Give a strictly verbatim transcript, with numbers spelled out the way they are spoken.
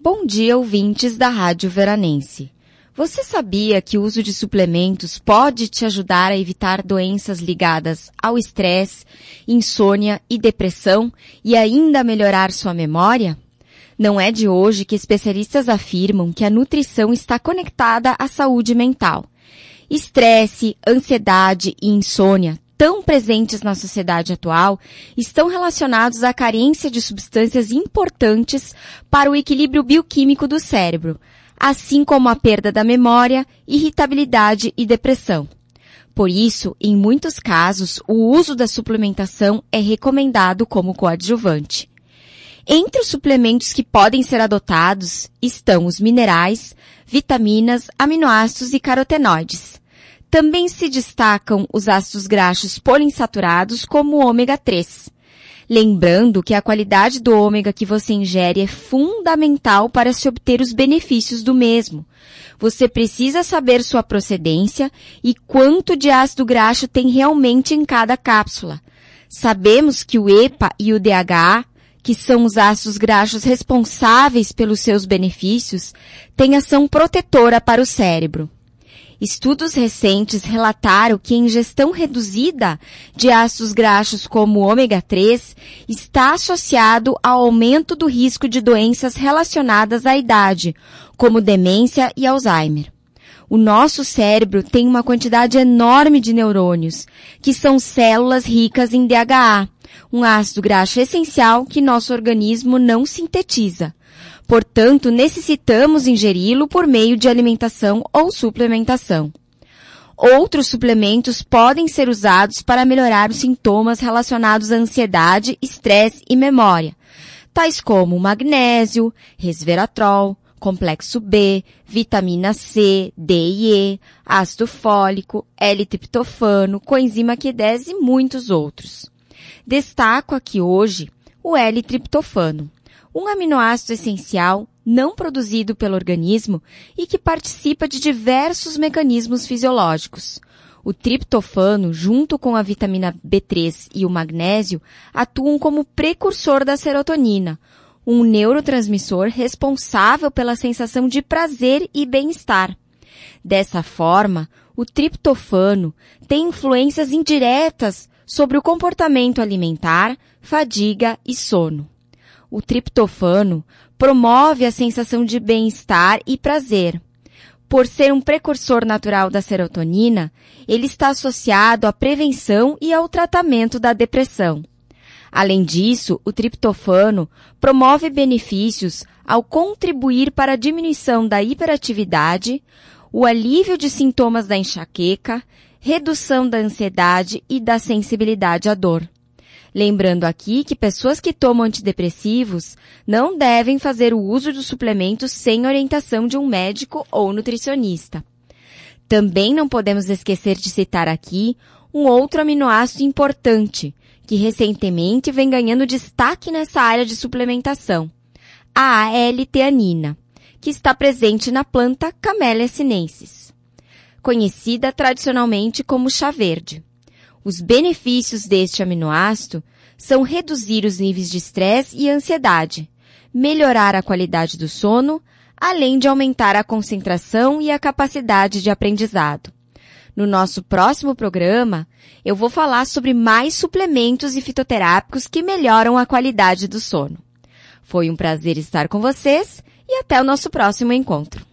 Bom dia, ouvintes da Rádio Veranense. Você sabia que o uso de suplementos pode te ajudar a evitar doenças ligadas ao estresse, insônia e depressão e ainda melhorar sua memória? Não é de hoje que especialistas afirmam que a nutrição está conectada à saúde mental. Estresse, ansiedade e insônia, tão presentes na sociedade atual, estão relacionados à carência de substâncias importantes para o equilíbrio bioquímico do cérebro, assim como a perda da memória, irritabilidade e depressão. Por isso, em muitos casos, o uso da suplementação é recomendado como coadjuvante. Entre os suplementos que podem ser adotados estão os minerais, vitaminas, aminoácidos e carotenoides. Também se destacam os ácidos graxos poliinsaturados como o ômega três. Lembrando que a qualidade do ômega que você ingere é fundamental para se obter os benefícios do mesmo. Você precisa saber sua procedência e quanto de ácido graxo tem realmente em cada cápsula. Sabemos que o E P A e o D H A, que são os ácidos graxos responsáveis pelos seus benefícios, têm ação protetora para o cérebro. Estudos recentes relataram que a ingestão reduzida de ácidos graxos como o ômega três está associado ao aumento do risco de doenças relacionadas à idade, como demência e Alzheimer. O nosso cérebro tem uma quantidade enorme de neurônios, que são células ricas em D H A, um ácido graxo essencial que nosso organismo não sintetiza. Portanto, necessitamos ingeri-lo por meio de alimentação ou suplementação. Outros suplementos podem ser usados para melhorar os sintomas relacionados à ansiedade, estresse e memória, tais como magnésio, resveratrol, complexo B, vitamina C, D e E, ácido fólico, L-triptofano, coenzima Q dez e muitos outros. Destaco aqui hoje o L-triptofano, um aminoácido essencial não produzido pelo organismo e que participa de diversos mecanismos fisiológicos. O triptofano, junto com a vitamina B três e o magnésio, atuam como precursor da serotonina, um neurotransmissor responsável pela sensação de prazer e bem-estar. Dessa forma, o triptofano tem influências indiretas sobre o comportamento alimentar, fadiga e sono. O triptofano promove a sensação de bem-estar e prazer. Por ser um precursor natural da serotonina, ele está associado à prevenção e ao tratamento da depressão. Além disso, o triptofano promove benefícios ao contribuir para a diminuição da hiperatividade, o alívio de sintomas da enxaqueca, redução da ansiedade e da sensibilidade à dor. Lembrando aqui que pessoas que tomam antidepressivos não devem fazer o uso dos suplementos sem orientação de um médico ou nutricionista. Também não podemos esquecer de citar aqui um outro aminoácido importante, que recentemente vem ganhando destaque nessa área de suplementação, a L-teanina, que está presente na planta Camellia sinensis, conhecida tradicionalmente como chá verde. Os benefícios deste aminoácido são reduzir os níveis de estresse e ansiedade, melhorar a qualidade do sono, além de aumentar a concentração e a capacidade de aprendizado. No nosso próximo programa, eu vou falar sobre mais suplementos e fitoterápicos que melhoram a qualidade do sono. Foi um prazer estar com vocês e até o nosso próximo encontro.